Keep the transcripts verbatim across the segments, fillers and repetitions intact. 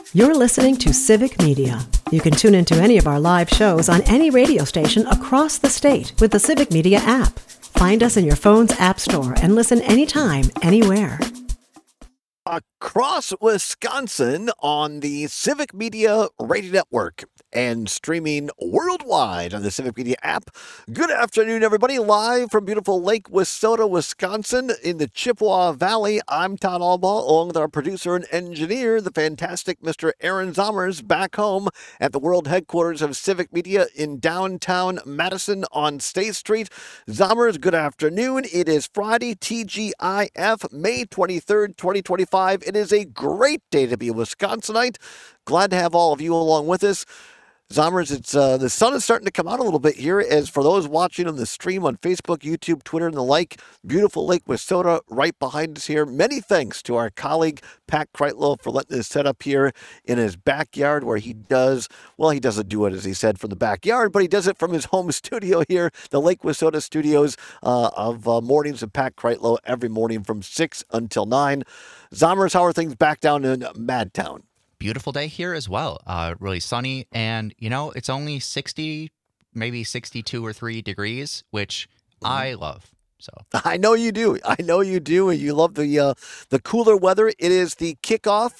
You're listening to Civic Media. You can tune into any of our live shows on any radio station across the state with the Civic Media app. Find us in your phone's app store and listen anytime, anywhere. Across Wisconsin on the Civic Media Radio Network and streaming worldwide on the Civic Media app. Good afternoon, everybody. Live from beautiful Lake Wissota, Wisconsin in the Chippewa Valley. I'm Todd Albaugh, along with our producer and engineer, the fantastic Mister Aaron Zommers, back home at the world headquarters of Civic Media in downtown Madison on State Street. Zommers, good afternoon. It is Friday, T G I F, May twenty-third, twenty twenty-five. It is a great day to be a Wisconsinite. Glad to have all of you along with us. Zommers, it's uh, the sun is starting to come out a little bit here. As for those watching on the stream on Facebook, YouTube, Twitter, and the like, beautiful Lake Wissota right behind us here. Many thanks to our colleague Pat Kreitlow for letting us set up here in his backyard, where he does, well, he doesn't do it, as he said, from the backyard, but he does it from his home studio here, the Lake Wissota studios uh, of uh, Mornings of Pat Kreitlow, every morning from six until nine. Zommers, how are things back down in Madtown? Beautiful day here as well. Uh, really sunny, and you know it's only sixty, maybe sixty-two or three degrees, which mm-hmm. I love. So I know you do. I know you do, and you love the uh, the cooler weather. It is the kickoff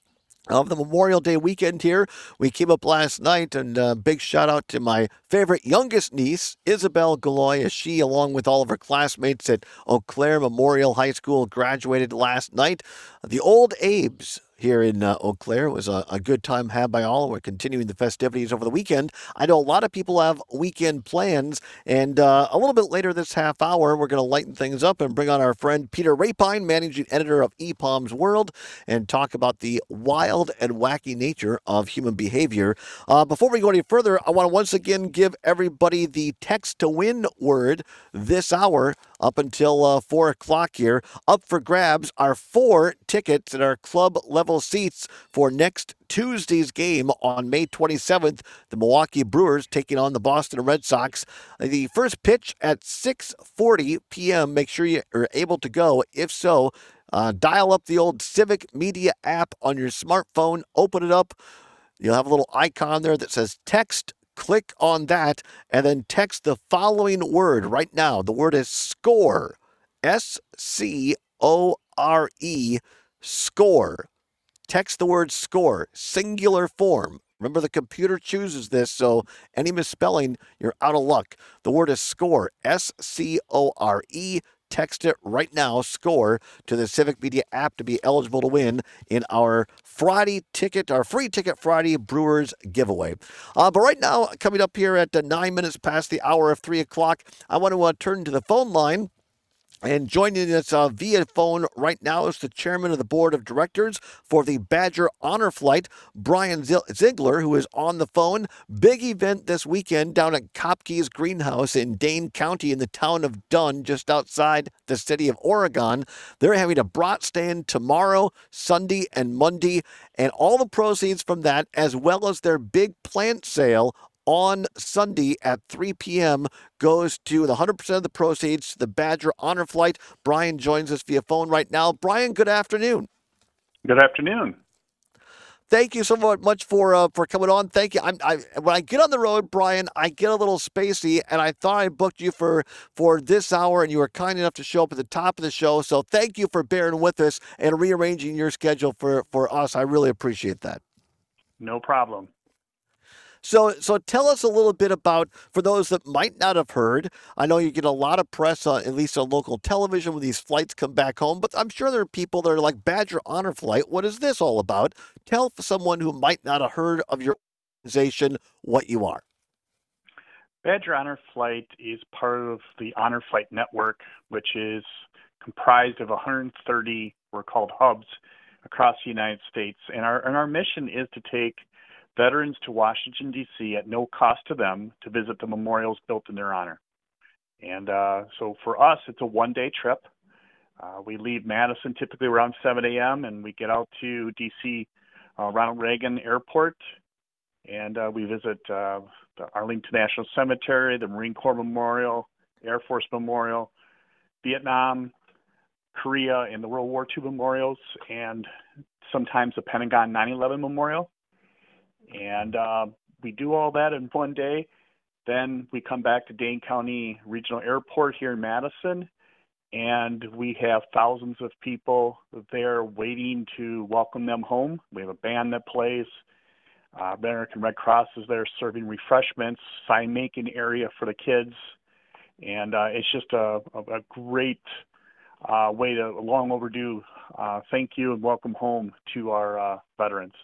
of the Memorial Day weekend here. We came up last night, and uh, big shout out to my favorite youngest niece, Isabel Galoy, as she, along with all of her classmates at Eau Claire Memorial High School, graduated last night. The old Abes here in uh, Eau Claire. It was a, a good time had by all. We're continuing the festivities over the weekend. I know a lot of people have weekend plans, and uh, a little bit later this half hour, we're going to lighten things up and bring on our friend Peter Rapine, managing editor of E P A M's World, and talk about the wild and wacky nature of human behavior. Uh, before we go any further, I want to once again give everybody the text to win word this hour up until uh, four o'clock here. Up for grabs are four tickets at our club level seats for next Tuesday's game on May twenty-seventh. The Milwaukee Brewers taking on the Boston Red Sox. The first pitch at six forty p.m. Make sure you are able to go. If so, uh, dial up the old Civic Media app on your smartphone. Open it up. You'll have a little icon there that says text. Click on that and then text the following word right now. The word is SCORE. S C O R E. SCORE. Text the word SCORE, singular form. Remember, the computer chooses this, so any misspelling, you're out of luck. The word is SCORE, S C O R E. Text it right now, SCORE, to the Civic Media app to be eligible to win in our Friday ticket, our free ticket Friday Brewers giveaway. Uh, but right now, coming up here at uh, nine minutes past the hour of three o'clock, I want to uh, turn to the phone line. And joining us uh, via phone right now is the chairman of the board of directors for the Badger Honor Flight, Brian Ziegler, who is on the phone. Big event this weekend down at Kopke's Greenhouse in Dane County in the town of Dunn, just outside the city of Oregon. They're having a brat stand tomorrow, Sunday, and Monday, and all the proceeds from that, as well as their big plant sale on Sunday at three p.m. goes to the one hundred percent of the proceeds to the Badger Honor Flight. Brian joins us via phone right now. Brian, good afternoon. Good afternoon. Thank you so much for uh, for coming on. Thank you. I'm, I, when I get on the road, Brian, I get a little spacey, and I thought I booked you for, for this hour, and you were kind enough to show up at the top of the show. So thank you for bearing with us and rearranging your schedule for, for us. I really appreciate that. No problem. So so tell us a little bit about, for those that might not have heard, I know you get a lot of press, on, at least on local television, when these flights come back home, but I'm sure there are people that are like, Badger Honor Flight, what is this all about? Tell someone who might not have heard of your organization what you are. Badger Honor Flight is part of the Honor Flight Network, which is comprised of one hundred thirty, we're called hubs, across the United States. And our, and our mission is to take veterans to Washington, D C at no cost to them to visit the memorials built in their honor. And uh, so for us, it's a one-day trip. Uh, we leave Madison typically around seven a.m. and we get out to D C uh, Ronald Reagan Airport, and uh, we visit uh, the Arlington National Cemetery, the Marine Corps Memorial, Air Force Memorial, Vietnam, Korea and the World War Two memorials, and sometimes the Pentagon nine eleven memorial. And uh, we do all that in one day. Then we come back to Dane County Regional Airport here in Madison, and we have thousands of people there waiting to welcome them home. We have a band that plays. Uh, American Red Cross is there serving refreshments, sign making area for the kids, and uh, it's just a, a, a great uh, way to, long overdue, uh, thank you and welcome home to our uh, veterans.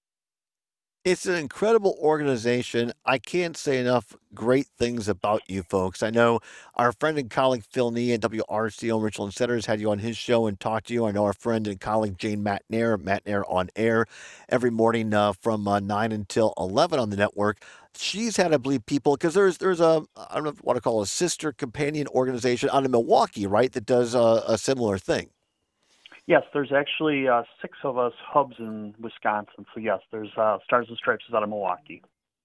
It's an incredible organization. I can't say enough great things about you folks. I know our friend and colleague Phil Nee at W R C O Richland Center has had you on his show and talked to you. I know our friend and colleague Jane Matnair, Matnair on Air, every morning uh, from uh, nine until eleven on the network. She's had, I believe, people, because there's there's a, I don't know what to call it, a sister companion organization out of Milwaukee, right, that does uh, a similar thing. Yes, there's actually uh, six of us hubs in Wisconsin. So yes, there's uh, Stars and Stripes is out of Milwaukee.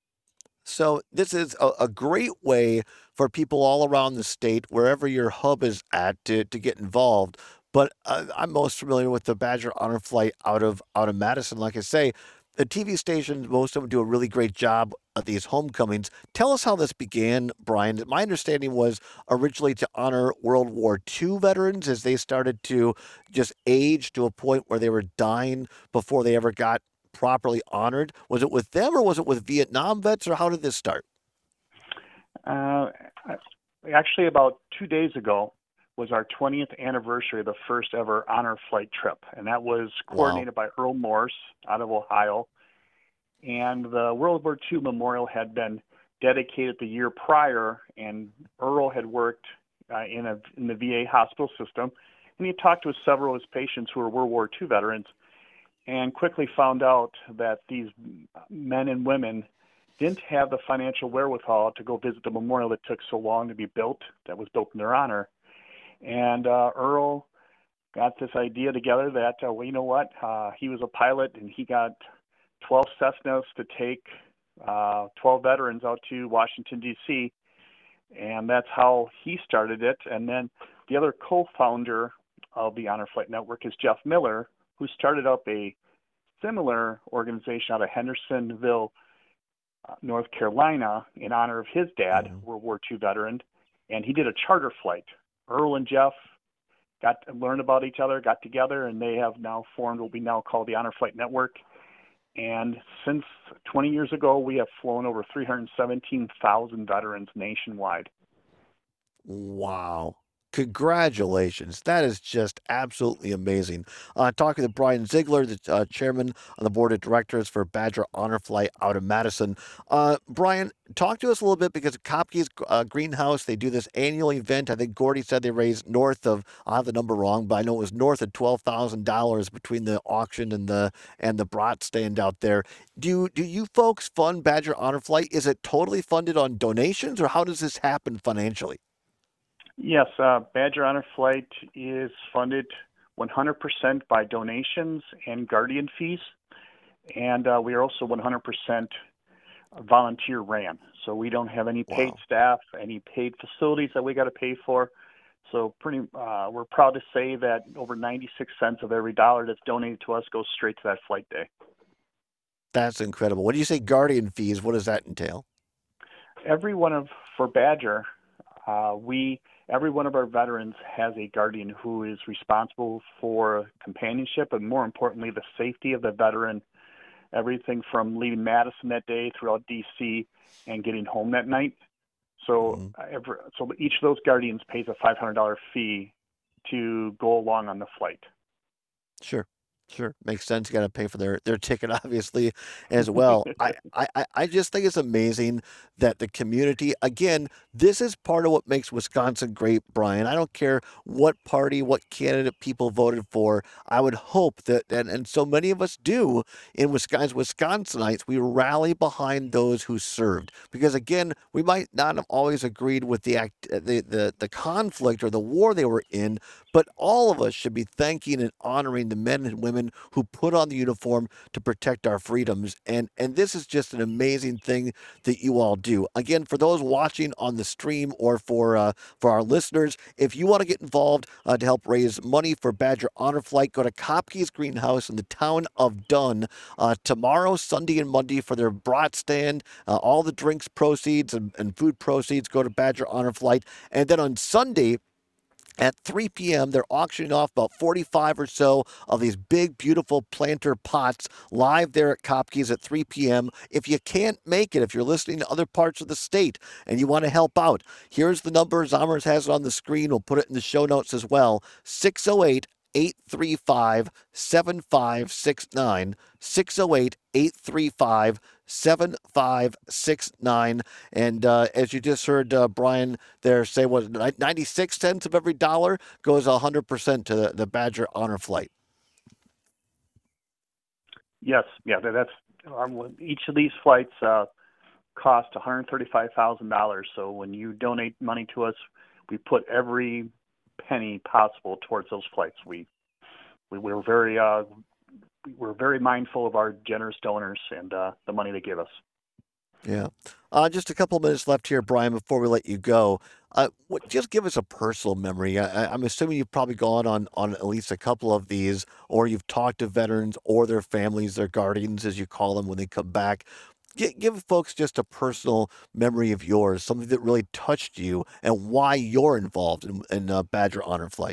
So this is a, a great way for people all around the state, wherever your hub is at, to, to get involved. But uh, I'm most familiar with the Badger Honor Flight out of out of Madison. Like I say, the T V stations, most of them do a really great job at these homecomings. Tell us how this began, Brian. My understanding was originally to honor World War Two veterans as they started to just age to a point where they were dying before they ever got properly honored. Was it with them or was it with Vietnam vets, or how did this start? Uh, actually, about two days ago was our twentieth anniversary of the first ever honor flight trip, and that was coordinated wow. by Earl Morse out of Ohio. And the World War Two memorial had been dedicated the year prior, and Earl had worked uh, in, a, in the V A hospital system, and he talked with several of his patients who were World War Two veterans, and quickly found out that these men and women didn't have the financial wherewithal to go visit the memorial that took so long to be built, that was built in their honor. And uh, Earl got this idea together that, uh, well, you know what, uh, he was a pilot and he got twelve Cessnas to take uh, twelve veterans out to Washington, D C, and that's how he started it. And then the other co-founder of the Honor Flight Network is Jeff Miller, who started up a similar organization out of Hendersonville, uh, North Carolina, in honor of his dad, mm-hmm. World War Two veteran, and he did a charter flight. Earl and Jeff got to learn about each other, got together, and they have now formed what we now call the Honor Flight Network. And since twenty years ago, we have flown over three hundred seventeen thousand veterans nationwide. Wow. Congratulations. That is just absolutely amazing. Uh, talking to Brian Ziegler, the uh, chairman on the board of directors for Badger Honor Flight out of Madison. Uh, Brian, talk to us a little bit, because Kopke's uh, Greenhouse, they do this annual event. I think Gordy said they raised north of, I have the number wrong, but I know it was north of twelve thousand dollars between the auction and the and the brat stand out there. Do, do you folks fund Badger Honor Flight? Is it totally funded on donations, or how does this happen financially? Yes, uh, Badger Honor Flight is funded one hundred percent by donations and guardian fees, and uh, we are also one hundred percent volunteer ran. So we don't have any paid wow. staff, any paid facilities that we got to pay for. So pretty, uh, we're proud to say that over ninety-six cents of every dollar that's donated to us goes straight to that flight day. That's incredible. When you say guardian fees, what does that entail? Every one of, for Badger, uh, we... Every one of our veterans has a guardian who is responsible for companionship and, more importantly, the safety of the veteran, everything from leaving Madison that day throughout D C and getting home that night. So, mm-hmm. every, so each of those guardians pays a five hundred dollars fee to go along on the flight. Sure. Sure. Makes sense. You got to pay for their, their ticket, obviously, as well. I, I, I just think it's amazing that the community, again, this is part of what makes Wisconsin great, Brian. I don't care what party, what candidate people voted for. I would hope that, and, and so many of us do in Wisconsin, Wisconsinites, we rally behind those who served. Because, again, we might not have always agreed with the, act, the, the, the conflict or the war they were in, but all of us should be thanking and honoring the men and women women who put on the uniform to protect our freedoms. And, and this is just an amazing thing that you all do. Again, for those watching on the stream or for uh, for our listeners, if you want to get involved uh, to help raise money for Badger Honor Flight, go to Kopke's Greenhouse in the town of Dunn uh, tomorrow, Sunday, and Monday for their brat stand. Uh, all the drinks proceeds and, and food proceeds go to Badger Honor Flight. And then on Sunday, at three p.m., they're auctioning off about forty-five or so of these big, beautiful planter pots live there at Kopke's at three p.m. If you can't make it, if you're listening to other parts of the state and you want to help out, here's the number. Zomers has it on the screen. We'll put it in the show notes as well. six oh eight, eight three five, seven five six nine. six oh eight, eight three five, seven five six nine. And uh, as you just heard uh, Brian there say, what, ninety-six cents of every dollar goes one hundred percent to the, the Badger Honor Flight. Yes, yeah, that- that's um, each of these flights uh, cost one hundred thirty-five thousand dollars. So when you donate money to us, we put every penny possible towards those flights. We we we're very uh, we're very mindful of our generous donors and uh, the money they give us. Yeah. Uh, just a couple of minutes left here, Brian, before we let you go. Uh, what, just give us a personal memory. I, I- I'm assuming you've probably gone on, on at least a couple of these, or you've talked to veterans or their families, their guardians, as you call them, when they come back. Gi- Give folks just a personal memory of yours, something that really touched you, and why you're involved in, in uh, Badger Honor Flight.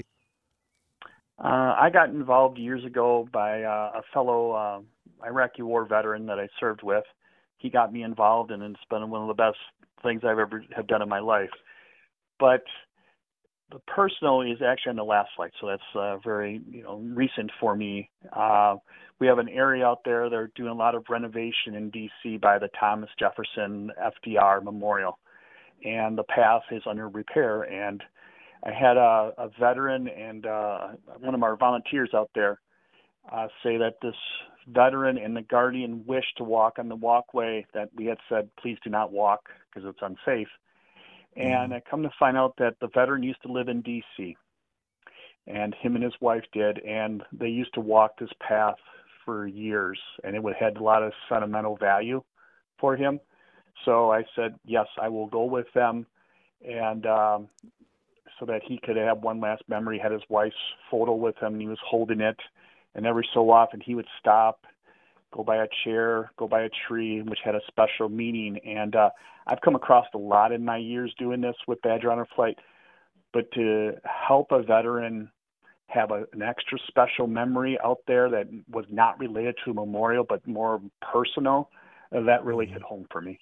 Uh, I got involved years ago by uh, a fellow uh, Iraqi war veteran that I served with. He got me involved, and it's been one of the best things I've ever have done in my life. But the personal is actually on the last flight, so that's uh, very you know recent for me. Uh, we have an area out there. They're doing a lot of renovation in D C by the Thomas Jefferson F D R Memorial, and the path is under repair. And I had a, a veteran and uh, one of our volunteers out there uh, say that this veteran and the guardian wished to walk on the walkway that we had said, please do not walk because it's unsafe. And I come to find out that the veteran used to live in D C, and him and his wife did, and they used to walk this path for years, and it would had a lot of sentimental value for him. So I said, yes, I will go with them, and um, so that he could have one last memory. He had his wife's photo with him, and he was holding it, and every so often he would stop, go by a chair, go by a tree, which had a special meaning. And uh, I've come across a lot in my years doing this with Badger Honor Flight, but to help a veteran have a, an extra special memory out there that was not related to a memorial but more personal, uh, that really hit home for me.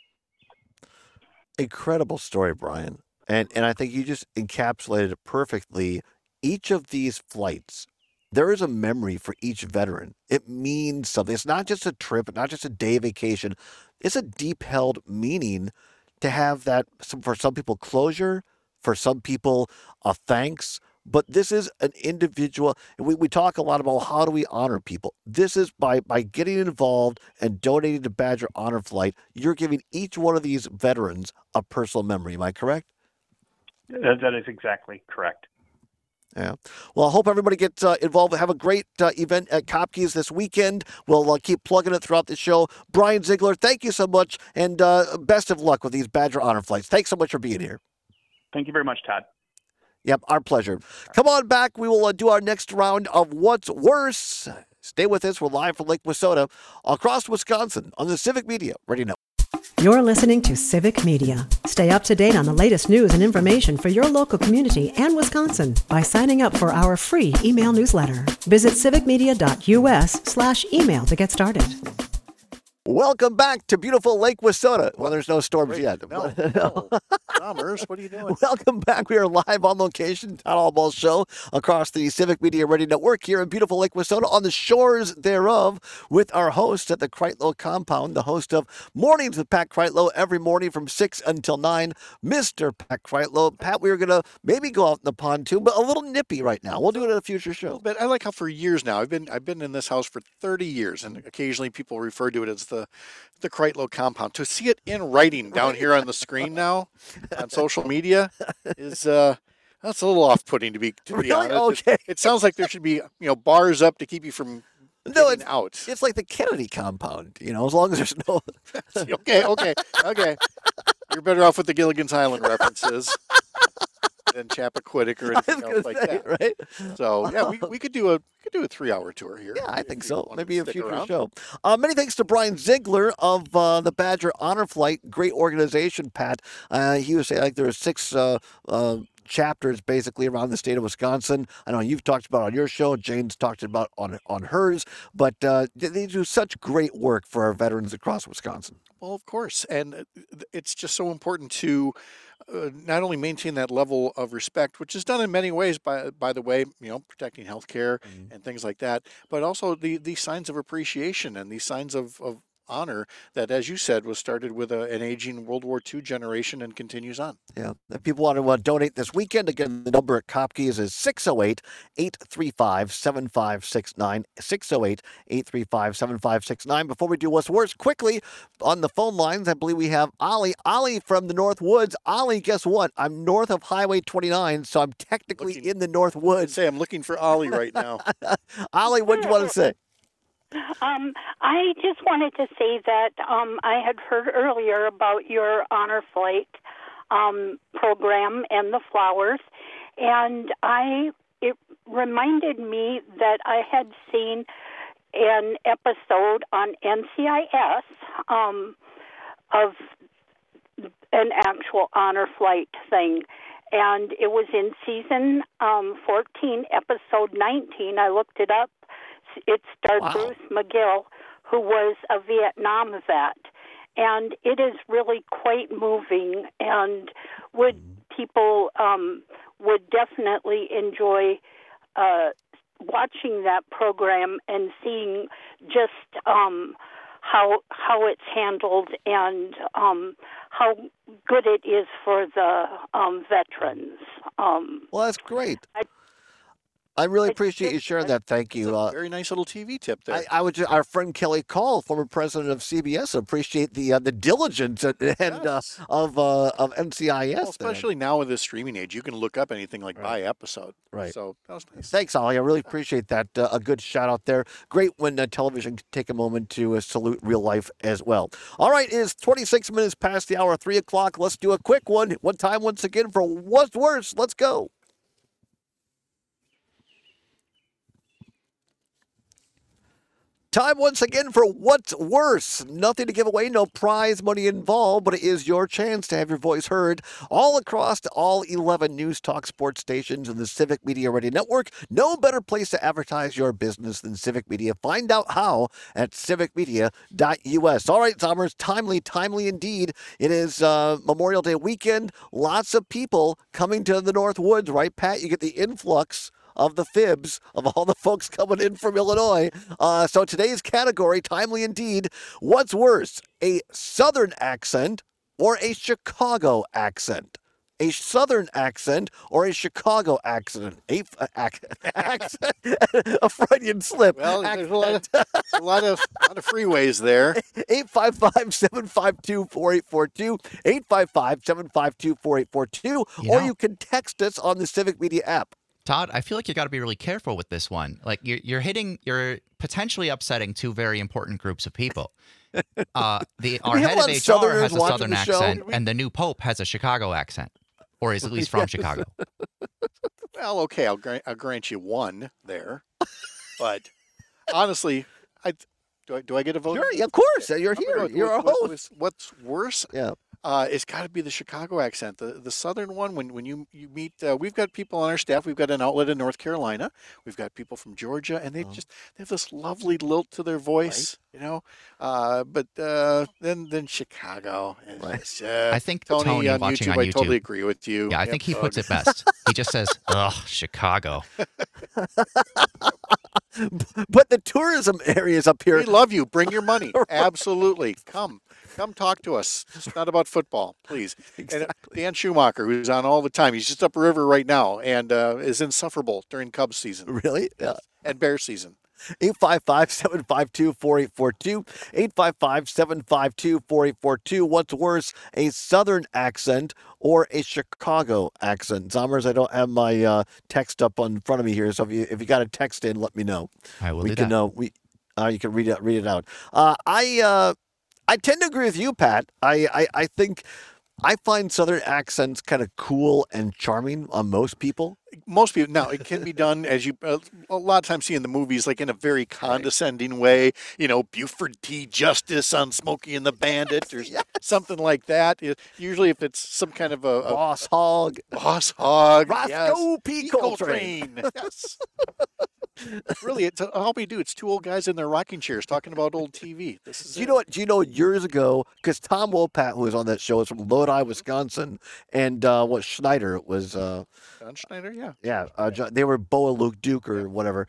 Incredible story, Brian. And and I think you just encapsulated it perfectly. Each of these flights, there is a memory for each veteran. It means something. It's not just a trip, not just a day vacation. It's a deep held meaning to have that, some, for some people, closure, for some people, a thanks. But this is an individual. We, we talk a lot about how do we honor people. This is by, by getting involved and donating to Badger Honor Flight, you're giving each one of these veterans a personal memory. Am I correct? That, that is exactly correct. Yeah. Well, I hope everybody gets uh, involved. Have a great uh, event at Kopke's this weekend. We'll uh, keep plugging it throughout the show. Brian Ziegler, thank you so much, and uh, best of luck with these Badger Honor Flights. Thanks so much for being here. Thank you very much, Todd. Yep, our pleasure. Come on back. We will uh, do our next round of What's Worse. Stay with us. We're live from Lake Wissota across Wisconsin on the Civic Media Radio Network. You're listening to Civic Media. Stay up to date on the latest news and information for your local community and Wisconsin by signing up for our free email newsletter. Visit civicmedia.us slash email to get started. Welcome back to beautiful Lake Wissota. Well, there's no storms Wait, yet. No, no. Commerce, what are you doing? Welcome back. We are live on location, Town Hall Ball Show, across the Civic Media Radio Network here in beautiful Lake Wissota on the shores thereof with our host at the Kreitlow compound, the host of Mornings with Pat Kreitlow every morning from six until nine, Mister Pat Kreitlow. Pat, we were going to maybe go out in the pond too, but a little nippy right now. We'll do it at a future show. But I like how for years now, I've been I've been in this house for thirty years, and occasionally people refer to it as the the Kreitlow compound. To see it in writing down Right. here on the screen now on social media is uh that's a little off-putting to be to be Really? honest. Okay. It, it sounds like there should be you know bars up to keep you from No, getting it's, out. it's like the Kennedy compound, you know, as long as there's no. okay, okay, okay. You're better off with the Gilligan's Island references than Chappaquiddick or I was anything gonna else like say, that. right? So yeah, we, we could do a we could do a three hour tour here. Yeah, I if think you so. wanted Maybe to a stick future around. show. Uh, many thanks to Brian Ziegler of uh, the Badger Honor Flight. Great organization, Pat. Uh, he was saying like there are six uh, uh, chapters basically around the state of Wisconsin. I know you've talked about it on your show. Jane's talked about on on hers. But uh, they do such great work for our veterans across Wisconsin. Well, of course, and it's just so important to uh, not only maintain that level of respect, which is done in many ways, by by the way, you know, protecting healthcare Mhm. and things like that, but also the these signs of appreciation and these signs of, of honor that, as you said, was started with a, an aging World War Two generation and continues on. Yeah. If people want to uh, donate this weekend, again, the number at Kopke's is six oh eight, eight three five, seven five six nine, six oh eight, eight three five, seven five six nine. Before we do what's worse, quickly on the phone lines, I believe we have Ollie. Ollie from the North Woods. Ollie, guess what? I'm north of Highway twenty-nine, so I'm technically Looking- in the North I'd Woods. say I'm looking for Ollie right now. Ollie, what do you want to say? Um, I just wanted to say that um, I had heard earlier about your honor flight um, program and the flowers, and I it reminded me that I had seen an episode on N C I S um, of an actual honor flight thing. And it was in season um, fourteen, episode nineteen. I looked it up. It starred Wow. Bruce McGill, who was a Vietnam vet. And it is really quite moving, and would people um, would definitely enjoy uh, watching that program and seeing just um, how how it's handled and um, how good it is for the um, veterans. Um, Well, that's great. I- I really I appreciate you just- sharing that. Thank It's you. a Uh, very nice little T V tip there. I, I would just, our friend Kelly Call, former president of C B S, appreciate the uh, the diligence and, and uh, Yes. of uh, of N C I S. Well, there. especially now with this streaming age, you can look up anything like Right. by episode. Right. So that was nice. Thanks, Ollie. I really appreciate that. Uh, a good shout out there. Great when uh, television can take a moment to uh, salute real life as well. All right, it is twenty-six minutes past the hour, three o'clock. Let's do a quick one. One time once again for What's Worse. Let's go. Time once again for What's Worse. Nothing to give away, no prize money involved, but it is your chance to have your voice heard all across all eleven News Talk sports stations in the Civic Media Radio Network. No better place to advertise your business than Civic Media. Find out how at civic media dot U S. All right, Zommers, timely, timely indeed. It is uh, Memorial Day weekend. Lots of people coming to the North Woods, right, Pat? You get the influx of the fibs of all the folks coming in from Illinois. Uh, so today's category, timely indeed. What's worse, a Southern accent or a Chicago accent? A Southern accent or a Chicago accent? A, uh, ac- accent, a Freudian slip. Well, there's a lot of a lot of, lot of freeways there. eight five five, seven five two, four eight four two, eight five five, seven five two, four eight four two, You or know- you can text us on the Civic Media app. Todd, I feel like you got to be really careful with this one. Like you're, you're hitting, you're potentially upsetting two very important groups of people. Uh, the our we have head a of lot of H R Southerners has a watching Southern the show? accent, and the new Pope has a Chicago accent, or is at least from Chicago. Well, okay, I'll grant, I'll grant you one there, but honestly, I do I do I get a vote? Sure, yeah, of course. You're I'm gonna here. go with You're what- our what host. was- What's worse? Yeah. Uh, it's got to be the Chicago accent, the the Southern one. When when you you meet, uh, we've got people on our staff. We've got an outlet in North Carolina. We've got people from Georgia, and they Oh. just they have this lovely lilt to their voice, you know. Uh, but uh, then then Chicago, is Right. just, uh, I think Tony, Tony on watching YouTube, on I totally YouTube. agree with you. Yeah, I Yep, think he uh, puts it best. He just says, "Ugh, Chicago." But the tourism areas up here. We love you. Bring your money. Absolutely. Come. Come talk to us. It's not about football, please. And uh, Exactly. Dan Schumacher, who's on all the time, he's just upriver right now and uh, is insufferable during Cubs season Really? Yeah. and Bear season. eight five five, seven five two, four eight four two, eight five five, seven five two, four eight four two. What's worse, a Southern accent or a Chicago accent? Zommers, I don't have my uh, text up on front of me here, so if you if you got a text in, let me know. I will we do can that. uh, we Uh, you can read it read it out. Uh, I uh, I tend to agree with you, Pat. I, I, I think I find Southern accents kind of cool and charming on most people. Most people now it can be done as you uh, a lot of times see in the movies, like in a very condescending way. You know, Buford T. Justice on Smokey and the Bandit, or Yes. something like that. It- usually, if it's some kind of a, a Boss hog. boss hog, Roscoe yes. P. P. Coltrane. yes. Really, it's all we do. It's two old guys in their rocking chairs talking about old T V. This is Do you it. know what? Do you know years ago? Because Tom Wopat, who was on that show, is from Lodi, Wisconsin, and uh, what Schneider was. Uh, Don Schneider? Yeah. yeah, uh, Jo- they were Boa Luke Duke or whatever.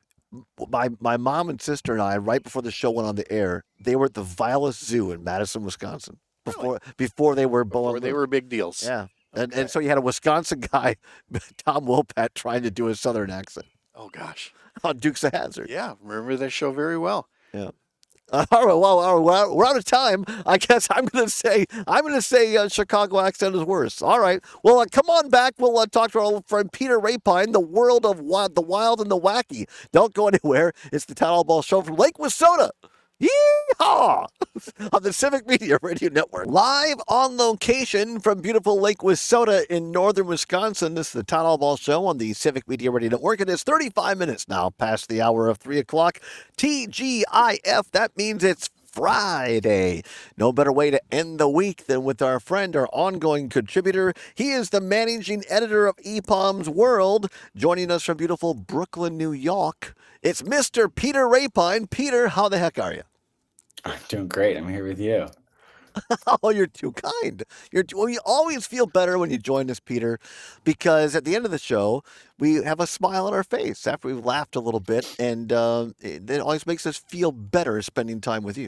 My my mom and sister and I, right before the show went on the air, they were at the Vilas Zoo in Madison, Wisconsin. Before before they were Boa Before they Luke. were big deals. Yeah. And, Okay. and so you had a Wisconsin guy, Tom Wopat, trying to do a Southern accent Oh gosh. on Dukes of Hazzard. Yeah. Remember that show very well. Yeah. Uh, all right. Well, all right, we're out- we're out of time. I guess I'm going to say I'm going to say uh, Chicago accent is worse. All right. Well, uh, come on back. We'll uh, talk to our old friend Peter Rapine, the world of wild, the wild and the wacky. Don't go anywhere. It's the Town Hall Ball Show from Lake Wissota. Yeehaw! On the Civic Media Radio Network. Live on location from beautiful Lake Wissota in northern Wisconsin. This is the Town Hall Ball Show on the Civic Media Radio Network. It is thirty-five minutes now past the hour of three o'clock. T G I F, that means it's Friday. No better way to end the week than with our friend, our ongoing contributor. He is the managing editor of E P O M's World, joining us from beautiful Brooklyn, New York. It's Mister Peter Rapine. Peter, how the heck are you? I'm doing great. I'm here with you. Oh, you're too kind. You're too, well, you always feel better when you join us, Peter, because at the end of the show, we have a smile on our face after we've laughed a little bit, and um, it, it always makes us feel better spending time with you.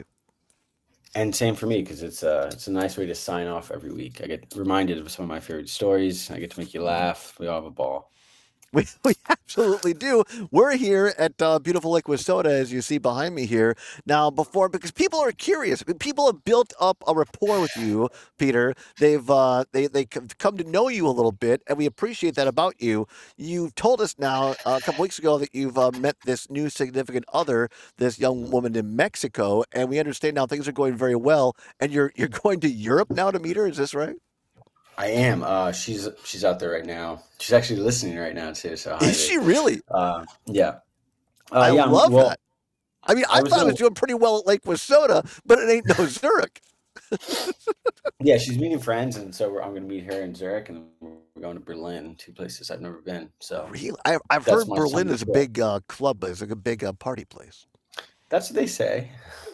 And same for me, because it's a, it's a nice way to sign off every week. I get reminded of some of my favorite stories. I get to make you laugh. We all have a ball. We, we absolutely do. We're here at uh, beautiful Lake Wissota, as you see behind me here. Now, before, because people are curious. People have built up a rapport with you, Peter. They've uh, they they come to know you a little bit, and we appreciate that about you. You've told us now uh, a couple weeks ago that you've uh, met this new significant other, this young woman in Mexico, and we understand now things are going very well. And you're you're going to Europe now to meet her. Is this right? I am. Uh, she's she's out there right now. She's actually listening right now too. So hi, Is she really? Uh, yeah. Uh, I yeah, I'm- love well, that. I mean, I, I was thought I was gonna- doing pretty well at Lake Wissota, but it ain't no Zurich. Yeah, she's meeting friends, and so we're, I'm going to meet her in Zurich, and then we're going to Berlin, two places I've never been. So Really? I, I've That's heard my Berlin son is a as well. big uh, club, it's like a big uh, party place. that's what they say.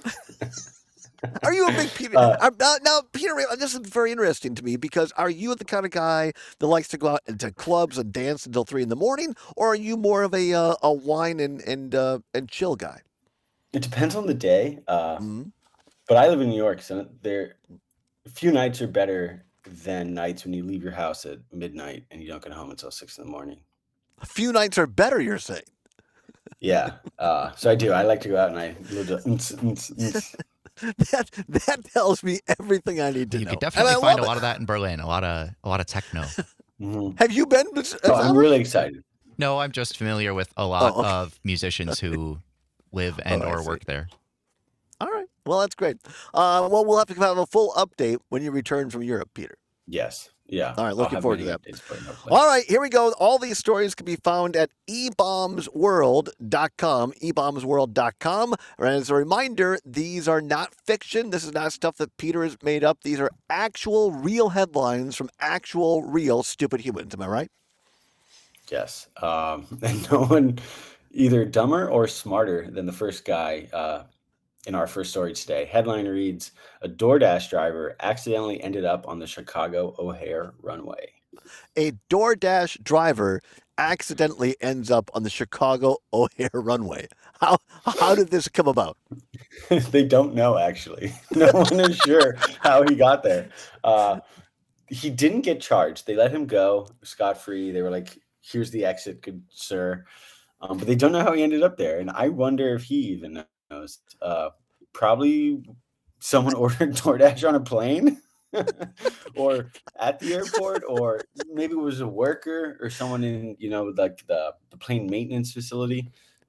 Are you a big Peter? Uh, are- now, now, Peter, Ray- this is very interesting to me because are you the kind of guy that likes to go out into clubs and dance until three in the morning, or are you more of a uh, a wine and and uh, and chill guy? It depends on the day. Uh, Mhm. But I live in New York, so there a few nights are better than nights when you leave your house at midnight and you don't get home until six in the morning. A few nights are better, you're saying. Yeah. Uh, so I do. I like to go out and I little ns, ns, ns. That that tells me everything I need to You know. could And definitely I find love a lot it. of that in Berlin. A lot of a lot of techno. Mhm. Have you been? to- So I'm Summer? really excited. No, I'm just familiar with a lot Oh, okay. of musicians who live and Oh, I or see. work there. All right. Well, that's great. Uh, well, we'll have to have a full update when you return from Europe, Peter. Yes. Yeah. All right, I'll looking have forward to many that. updates for you, hopefully. All right, here we go. All these stories can be found at e bombs world dot com, e bombs world dot com. And as a reminder, these are not fiction. This is not stuff that Peter has made up. These are actual, real headlines from actual, real stupid humans. Am I right? Yes. Um, and no one either dumber or smarter than the first guy uh, in our first story today. Headline reads, a DoorDash driver accidentally ended up on the Chicago O'Hare runway. A DoorDash driver accidentally ends up on the Chicago O'Hare runway. How how did this come about? They don't know, actually. No one is sure how he got there. Uh, he didn't get charged. They let him go scot-free. They were like, here's the exit, good sir. Um, but they don't know how he ended up there. And I wonder if he even knows. Uh, probably someone ordered DoorDash on a plane or at the airport, or maybe it was a worker or someone in, you know, like the, the plane maintenance facility.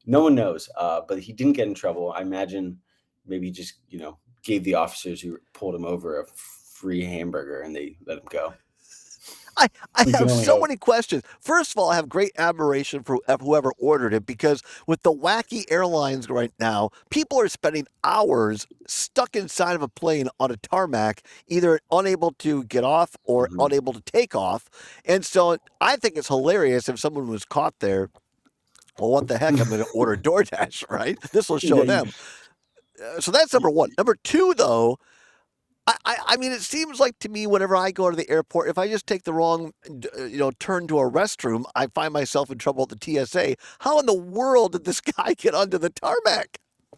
no one knows. Uh, but he didn't get in trouble. I imagine maybe he just, you know, gave the officers who pulled him over a free hamburger and they let him go. I, I We can have only so hope. many questions. First of all, I have great admiration for whoever ordered it because with the wacky airlines right now, people are spending hours stuck inside of a plane on a tarmac, either unable to get off or Mhm. unable to take off. And so I think it's hilarious if someone was caught there. Well, what the heck? I'm going to order DoorDash, right? This will show Yeah, you- them. Uh, so that's number one. Number two, though, I, I, I mean, it seems like to me, whenever I go to the airport, if I just take the wrong, uh, you know, turn to a restroom, I find myself in trouble at the T S A. How in the world did this guy get onto the tarmac?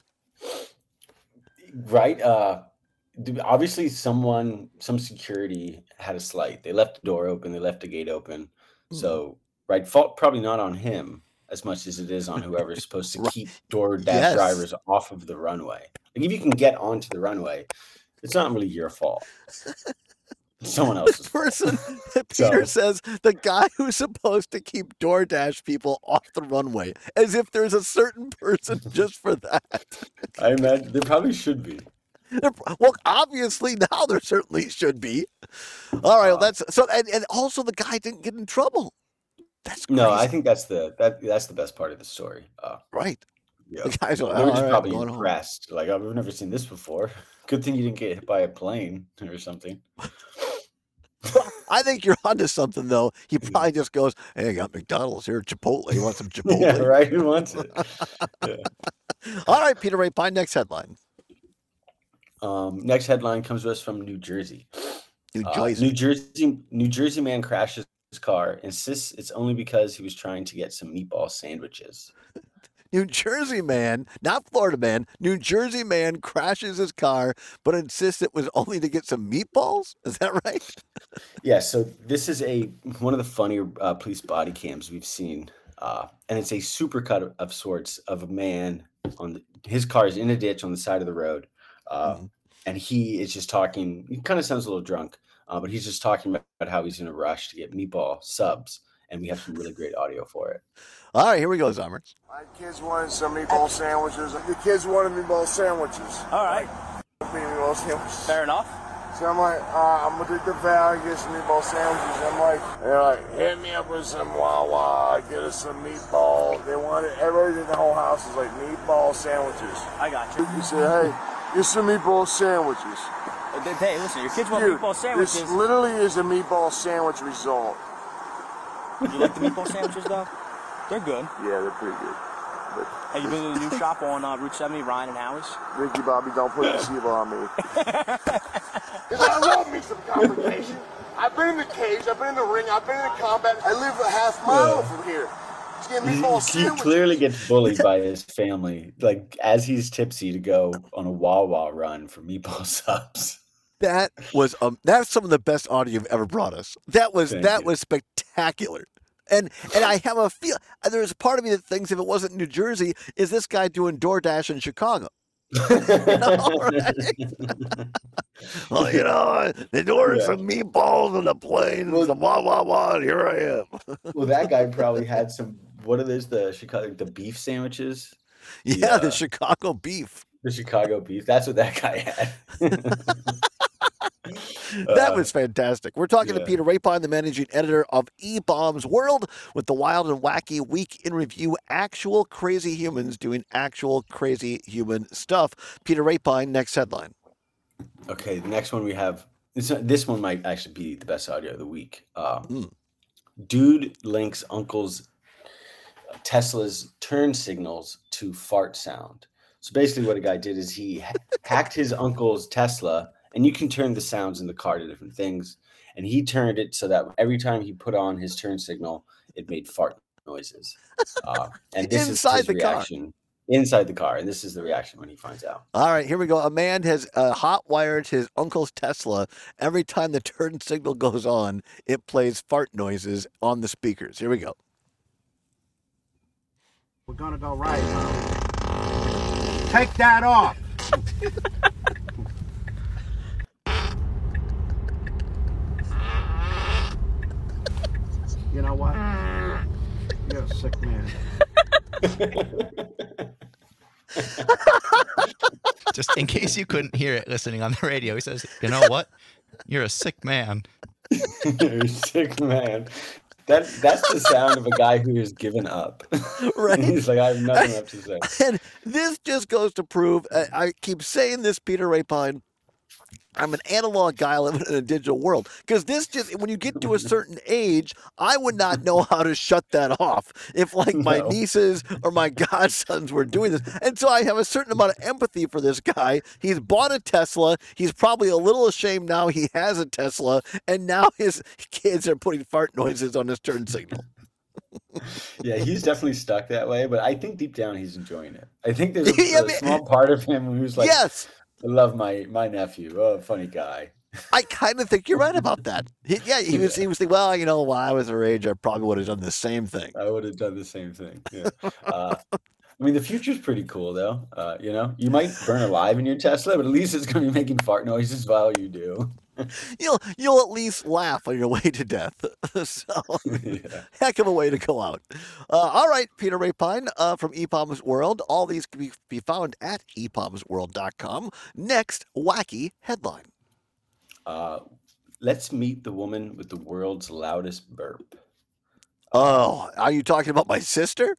Right. Uh, th- obviously, someone, some security had a slight. They left the door open. They left the gate open. So, right, fault probably not on him as much as it is on whoever's supposed to Right. keep DoorDash Yes. drivers off of the runway. Like, if you can get onto the runway, it's not really your fault. It's someone else's The fault. person, Peter So- says, the guy who's supposed to keep DoorDash people off the runway, as if there's a certain person just for that. I imagine there probably should be. Well, obviously now there certainly should be. All right, well, Uh, that's so, and, and also the guy didn't get in trouble. That's crazy. No, I think that's the that that's the best part of the story. Uh, right. yeah. The guy's like, They were "All just right, probably I'm going home." impressed. Like, I've never seen this before. Good thing you didn't get hit by a plane or something. I think you're onto something though. He probably just goes, "Hey, I got McDonald's here, Chipotle. You want some Chipotle?" Yeah, right. Who wants it? Yeah. All right, Peter Ray Pine. Next headline: Um, next headline comes to us from New Jersey. New Uh, Jersey. New Jersey, New Jersey man crashes his car, insists it's only because he was trying to get some meatball sandwiches. New Jersey man, not Florida man. New Jersey man crashes his car, but insists it was only to get some meatballs. Is that right? Yeah, so this is a one of the funnier uh, police body cams we've seen, uh, and it's a supercut of, of sorts of a man on the, his car is in a ditch on the side of the road, uh, Mhm. and he is just talking. He kind of sounds a little drunk, uh, but he's just talking about how he's in a rush to get meatball subs, and we have some really great audio for it. All right, here we go, Zommers. My kids wanted some meatball sandwiches. The kids wanted meatball sandwiches. All right, Meatball sandwiches. fair enough. So I'm like, uh, I'm gonna take the valve and get some meatball sandwiches. I'm like, they're like, hit me up with some Wawa, get us some meatball. They wanted, everybody in the whole house was like meatball sandwiches. I got you. You say, hey, get some meatball sandwiches. Uh, Hey, listen, your kids want Dude, meatball sandwiches. this literally is a meatball sandwich result. You like the meatball sandwiches, though? They're good. Yeah, they're pretty good. But Have you been to the new shop on uh, Route seventy, Ryan and Howie's? Ricky Bobby, don't put the deceiver on me. Because I love me some confrontation. I've been in the cage, I've been in the ring, I've been in the combat. I live a half mile Yeah. from here. Just get He, meatball he sandwiches. clearly gets bullied by his family, like as he's tipsy to go on a Wawa run for meatball subs. That was um. That's some of the best audio you've ever brought us. That was Thank that you. was spectacular. And and I have a feel. There's a part of me that thinks if it wasn't New Jersey, is this guy doing DoorDash in Chicago? know, right? Well, you know, they ordered Yeah. some meatballs on the plane, and some wah wah wah. And here I am. Well, that guy probably had some. What are those? The Chicago, the beef sandwiches, Yeah, the Yeah. Chicago beef. the Chicago beef. That's what that guy had. That Uh, was fantastic. We're talking to yeah. Peter Rapine, the managing editor of E-Bombs World, with the wild and wacky week in review. Actual crazy humans doing actual crazy human stuff. Peter Rapine, next headline. Okay, the next one we have. This, this one might actually be the best audio of the week. Uh, Mm. Dude links uncle's Tesla's turn signals to fart sound. So basically, what a guy did is he ha- hacked his uncle's Tesla, and you can turn the sounds in the car to different things. And he turned it so that every time he put on his turn signal, it made fart noises. Uh, and this Inside is his the car. reaction inside the car. And this is the reaction when he finds out. All right, here we go. A man has uh, hot wired his uncle's Tesla. Every time the turn signal goes on, it plays fart noises on the speakers. Here we go. We're gonna go right. Take that off. You know what? You're a sick man. Just in case you couldn't hear it listening on the radio, he says, "You know what? You're a sick man." You're a sick man. That that's the sound of a guy who has given up. Right? He's like, I have nothing left to say. And this just goes to prove, I, I keep saying this, Peter Rapine, I'm an analog guy living in a digital world. Because this just, when you get to a certain age, I would not know how to shut that off if, like, my No. nieces or my godsons were doing this. And so I have a certain amount of empathy for this guy. He's bought a Tesla. He's probably a little ashamed now he has a Tesla. And now his kids are putting fart noises on his turn signal. Yeah, he's definitely stuck that way, but I think deep down he's enjoying it. I think there's a, Yeah, a man. small part of him who's like, Yes. I love my my nephew. Oh, funny guy. I kind of think you're right about that. He, yeah, he was. He was thinking, well, you know, while I was her age, I probably would have done the same thing. I would have done the same thing. Yeah. Uh, I mean, the future's pretty cool, though. Uh, you know, you might burn alive in your Tesla, but at least it's going to be making fart noises while you do. You'll you'll at least laugh on your way to death. So, Yeah. heck of a way to go out. Uh, all right, Peter Rapine uh, from E P O M's World. All these can be, be found at e poms world dot com. Next, wacky headline. Uh, let's meet the woman with the world's loudest burp. Oh, are you talking about my sister?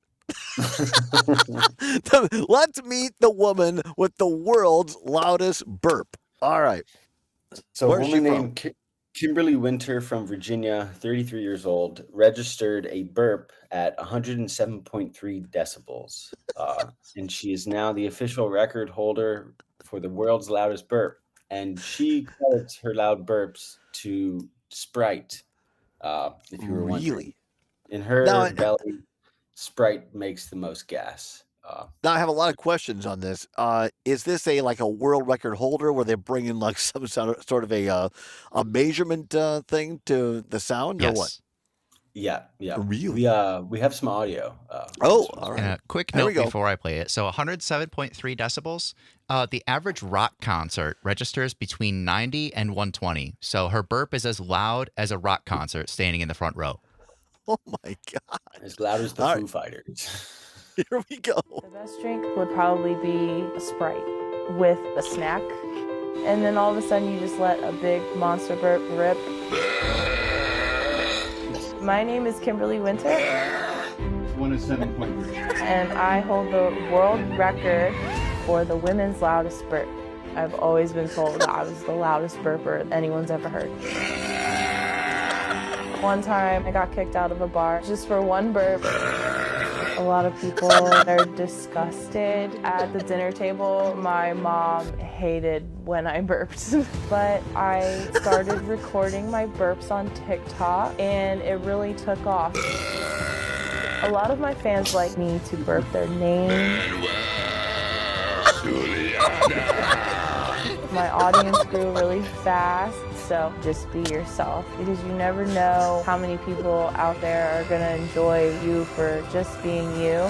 The- Let's meet the woman with the world's loudest burp. All right. So, a Where's she woman from? named Ki- Kimberly Winter from Virginia, thirty-three years old, registered a burp at one hundred seven point three decibels. Uh, and she is now the official record holder for the world's loudest burp. And she credits her loud burps to Sprite, uh, if you were wondering. Really? In her Now, I- belly, Sprite makes the most gas. Uh, Now I have a lot of questions on this. Uh, is this a like a world record holder where they bring in like some sort of, sort of a uh, a measurement uh, thing to the sound or Yes. what? yeah, yeah. Really? We uh we have some audio. Uh, Oh, this one's all And right. a quick There we note go. before I play it. So one hundred seven point three decibels. Uh, the average rock concert registers between ninety and one twenty. So her burp is as loud as a rock concert standing in the front row. Oh my God! as loud as the All Foo right. Fighters. Here we go. The best drink would probably be a Sprite with a snack. And then all of a sudden you just let a big monster burp rip. My name is Kimberly Winter, One is seven point three. and I hold the world record for the women's loudest burp. I've always been told that I was the loudest burper anyone's ever heard. One time I got kicked out of a bar just for one burp. A lot of people are disgusted at the dinner table. My mom hated when I burped, but I started recording my burps on TikTok and it really took off. A lot of my fans like me to burp their name. My audience grew really fast, so just be yourself because you never know how many people out there are gonna enjoy you for just being you.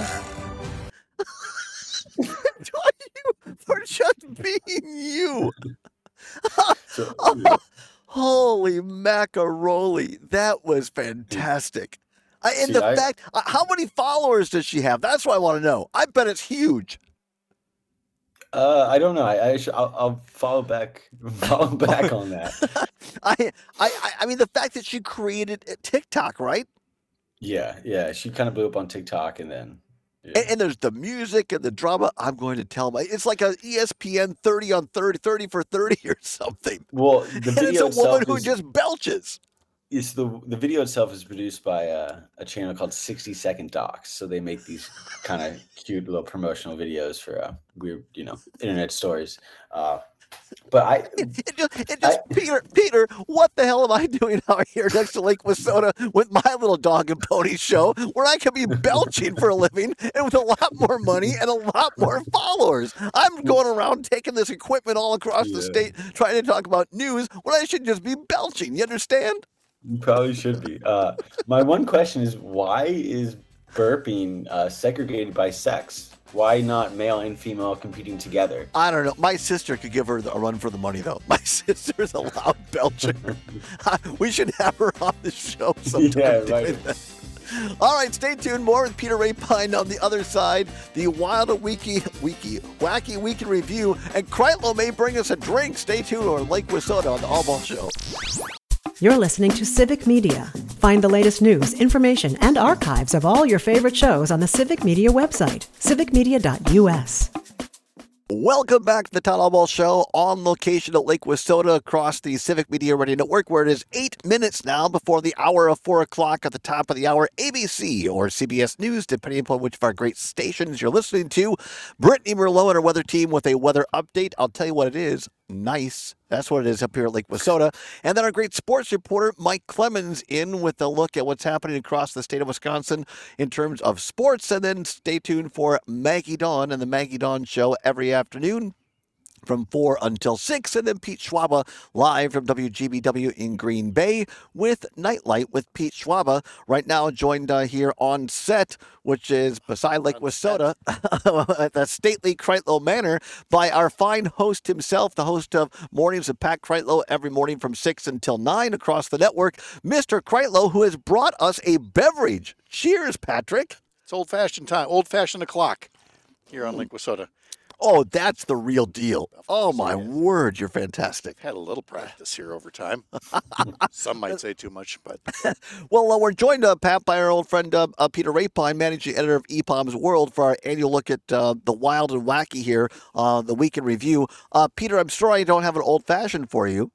Enjoy you for just being you. So, Holy macaroni! That was fantastic. I, and See, the I- fact, uh, how many followers does she have? That's what I want to know. I bet it's huge. uh, I don't know. I, I should, I'll, I'll follow back follow back on that. I, I, I- I mean, the fact that she created a TikTok, right? Yeah, yeah. She kind of blew up on TikTok, and then yeah. And, and there's the music and the drama. I'm going to tell my. It's like a E S P N thirty on thirty, thirty for thirty or something. well, the And it's video a itself woman who is, just belches. is the the video itself is produced by uh, a channel called sixty Second Docs. So they make these kind of cute little promotional videos for uh, weird, you know, internet stories. Uh, but I, It, it just, it just Peter, Peter, what the hell am I doing out here next to Lake Wissota with my little dog and pony show where I could be belching for a living and with a lot more money and a lot more followers? I'm going around taking this equipment all across the Yeah. state trying to talk about news when I should just be belching. You understand? You probably should be. Uh, my one question is, why is burping uh, segregated by sex? Why not male and female competing together? I don't know. My sister could give her a run for the money, though. My sister's a loud belcher. We should have her on the show sometime. Yeah, doing right. that. All right, stay tuned. More with Peter Rapine on the other side. The Wild and Wiki, Wiki, Wacky Week in Review. And Kreitlow may bring us a drink. Stay tuned on Lake Wissota on the All Ball Show. You're listening to Civic Media. Find the latest news, information, and archives of all your favorite shows on the Civic Media website, civic media dot u s. Welcome back to the Todd All Ball Show on location at Lake Wissota across the Civic Media Radio Network, where it is eight minutes now before the hour of four o'clock. At the top of the hour, A B C or C B S News, depending upon which of our great stations you're listening to. Brittany Merlot and our weather team with a weather update. I'll tell you what it is. Nice. That's what it is up here at Lake Wissota. And then our great sports reporter, Mike Clemens, in with a look at what's happening across the state of Wisconsin in terms of sports. And then stay tuned for Maggie Dawn and the Maggie Dawn Show every afternoon from four until six, and then Pete Schwaba live from W G B W in Green Bay with Nightlight with Pete Schwaba. Right now joined uh, here on set, which is beside Lake Wissota at the stately Kreitlow Manor, by our fine host himself, the host of Mornings with Pat Kreitlow every morning from six until nine across the network, Mister Kreitlow, who has brought us a beverage. Cheers, Patrick. It's old-fashioned time, old-fashioned o'clock here on Lake Wissota. Oh, that's the real deal. Oh, my word, you're fantastic. Had a little practice here over time. Some might say too much, but... Well, uh, we're joined, uh, Pat, by our old friend uh, uh, Peter Rapine, managing editor of E P O M's World, for our annual look at uh, the wild and wacky here, uh, the week in review. Uh, Peter, I'm sorry I don't have an old-fashioned for you.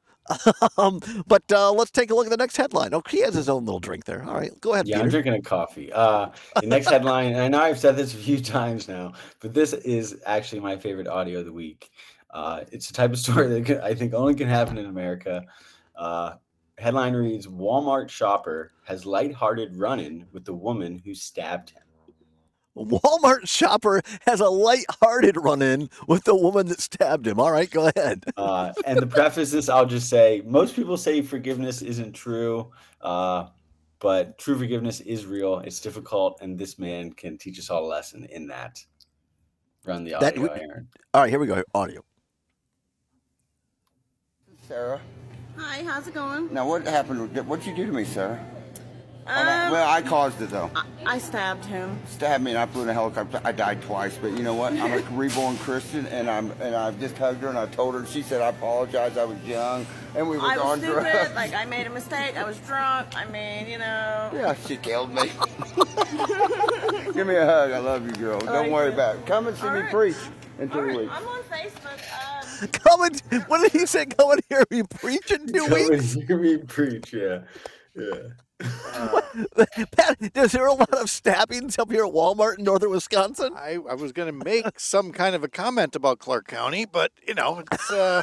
um, but uh, let's take a look at the next headline. Oh, he has his own little drink there. All right, go ahead, Yeah, Peter. I'm drinking a coffee. Uh, the next headline, and I know I've said this a few times now, but this is actually my favorite audio of the week. Uh, it's a type of story that can, I think only can happen in America. Uh, headline reads, Walmart shopper has lighthearted run-in with the woman who stabbed him. Walmart shopper has a light-hearted run-in with the woman that stabbed him. All right, go ahead. uh, and to preface this, I'll just say, most people say forgiveness isn't true, uh, but true forgiveness is real. It's difficult, and this man can teach us all a lesson in that. Run the audio, That- Aaron. All right, here we go. Audio. Sarah. Hi, how's it going? Now, what happened? What'd you do to me, Sarah? Um, well, I caused it, though. I, I stabbed him. Stabbed me, and I flew in a helicopter. I died twice, but you know what? I'm a reborn Christian, and I'm and I just hugged her, and I told her. She said, "I apologize. I was young, and we were I was on stupid. drugs." Like, I made a mistake. I was drunk. I mean, you know. Yeah, she killed me. Give me a hug. I love you, girl. Don't Thank worry you. about it. Come and see All me right. preach in two All right, weeks. I'm on Facebook. Um, Come and, what did he say? Come and hear me preach in two Come and weeks? hear me preach, yeah. Yeah. Uh, Pat, is there a lot of stabbings up here at Walmart in northern Wisconsin? I, I was going to make some kind of a comment about Clark County, but, you know, it's... Uh...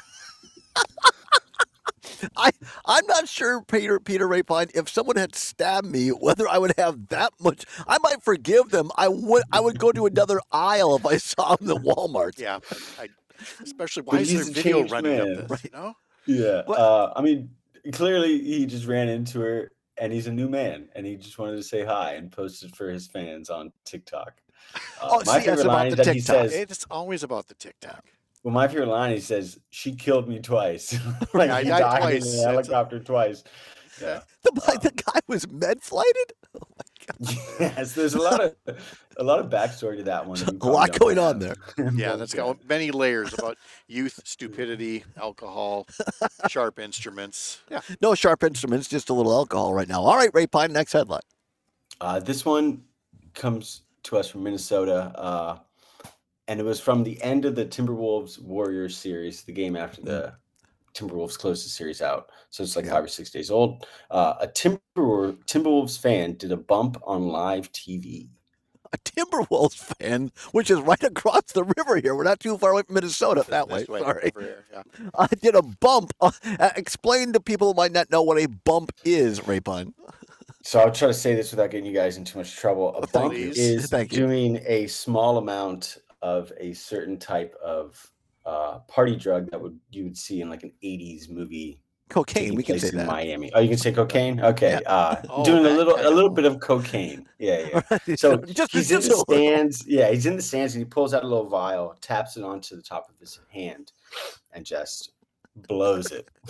I, I'm not sure, Peter Peter Rapine, if someone had stabbed me, whether I would have that much. I might forgive them. I would I would go to another aisle if I saw them at Walmart. Yeah, I, especially, why But is there he's a video changed running man. of this, you know? Yeah. What? Uh, I mean, clearly he just ran into her, and he's a new man, and he just wanted to say hi and posted for his fans on TikTok. Uh, Oh, my see, that's favorite about line the is that he TikTok. says, It's always about the TikTok. well, my favorite line, he says, she killed me twice. Like, I he died died twice. in a helicopter twice. Yeah. The, like, the guy was med flighted? Oh my God. Yes, there's a lot of a lot of backstory to that one. that we A probably lot don't going on have. there. Yeah, But, that's yeah. got many layers about youth, stupidity, alcohol, sharp instruments. Yeah. No sharp instruments, just a little alcohol right now. All right, Rapine, next headline. Uh, this one comes to us from Minnesota, uh, and it was from the end of the Timberwolves Warriors series, the game after the Timberwolves closed the series out. So it's like five or six days old. Uh, a Timber Timberwolves fan did a bump on live T V. A Timberwolves fan, which is right across the river here. We're not too far away from Minnesota that way. This way, Sorry. over here, yeah. I did a bump. Uh, uh, explain to people who might not know what a bump is, Rapine. So I'll try to say this without getting you guys in too much trouble. A bump Please. is Thank you. doing a small amount of a certain type of uh, party drug that would you would see in like an eighties movie. Cocaine, taking we can place say in that. Miami. Oh, you can say cocaine? Okay. Yeah. Uh, Oh, doing a that little kind a of- little bit of cocaine. Yeah, yeah. So just he's just in the a little. stands. Yeah, he's in the stands and he pulls out a little vial, taps it onto the top of his hand, and just blows it.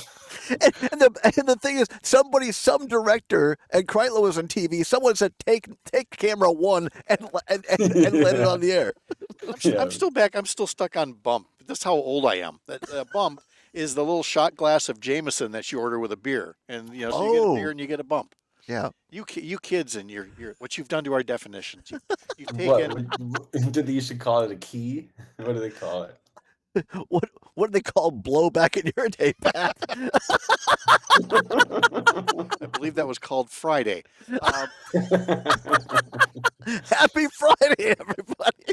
and, and, the, and the thing is, somebody, some director, and Kreitlow was on T V, someone said, take take camera one and, and, and, and let it on the air. I'm, st- I'm still back. I'm still stuck on Bump. That's how old I am. That uh, Bump is the little shot glass of Jameson that you order with a beer. And, you know, so you get a beer and you get a Bump. Yeah. You you kids and your your what you've done to our definitions. You, you've What, taken. what- did they used to call it a key? What do they call it? What what do they call blow back in your day, Pat? I believe that was called Friday. Um, Happy Friday, everybody!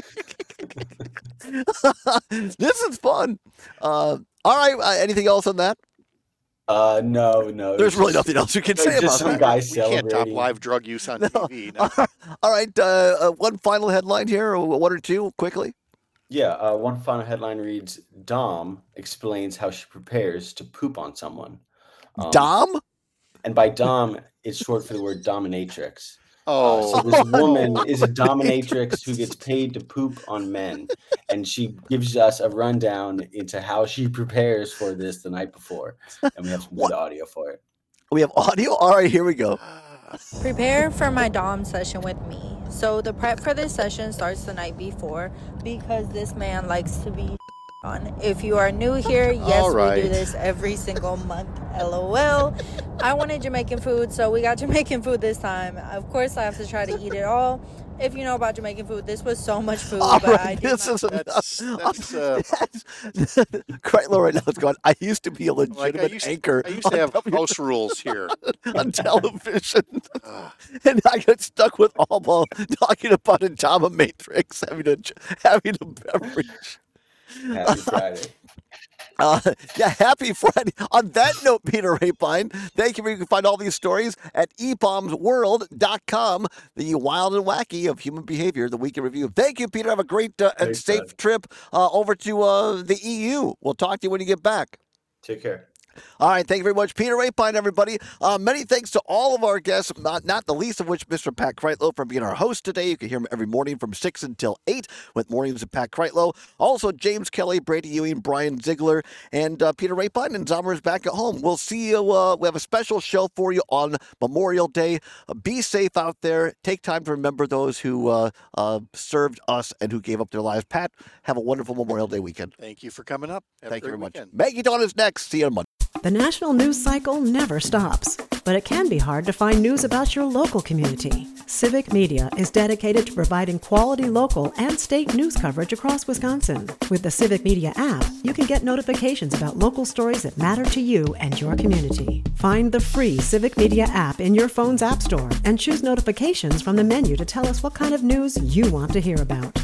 This is fun. Uh, all right. Uh, anything else on that? Uh, no, no. There's it's really just- nothing else you can there's say just about some that. guys we can't top celebrating. live drug use on T V. No. All right. Uh, uh, one final headline here, or one or two, quickly. Yeah, uh, one final headline reads, Dom explains how she prepares to poop on someone. Um, Dom? And by Dom, it's short for the word dominatrix. Oh. Uh, so this woman is a dominatrix who gets paid to poop on men. And she gives us a rundown into how she prepares for this the night before. And we have some good audio for it. We have audio? All right, here we go. Prepare for my Dom session with me. So the prep for this session starts the night before because this man likes to be on. If you are new here, yes, All right. we do this every single month. LOL. I wanted Jamaican food, so we got Jamaican food this time. Of course, I have to try to eat it all. If you know about Jamaican food, this was so much food, All but right, I did this not. is That's, that's, uh, Kreitlow right now is going, I used to be a like legitimate I used, anchor I used to on have W- house rules here. on television. And I got stuck with Alma talking about a dominatrix having a, having a beverage. Happy Friday. Uh, yeah, happy Friday. On that note, Peter Rapine, thank you. You can find all these stories at e bombs world dot com, the wild and wacky of human behavior, the weekend review. Thank you, Peter. Have a great uh, and Thanks, safe bud. trip uh, over to uh, the E U. We'll talk to you when you get back. Take care. All right, thank you very much, Peter Rapine, everybody. Uh, many thanks to all of our guests, not, not the least of which Mister Pat Kreitlow for being our host today. You can hear him every morning from six until eight with Mornings with Pat Kreitlow. Also, James Kelly, Brady Ewing, Brian Ziegler, and uh, Peter Rapine, and Zomer is back at home. We'll see you. Uh, we have a special show for you on Memorial Day. Uh, be safe out there. Take time to remember those who uh, uh, served us and who gave up their lives. Pat, have a wonderful Memorial Day weekend. Thank you for coming up. Have a Thank you great very much. weekend. Maggie Dawn is next. See you on Monday. The national news cycle never stops, but it can be hard to find news about your local community. Civic Media is dedicated to providing quality local and state news coverage across Wisconsin. With the Civic Media app, you can get notifications about local stories that matter to you and your community. Find the free Civic Media app in your phone's app store and choose notifications from the menu to tell us what kind of news you want to hear about.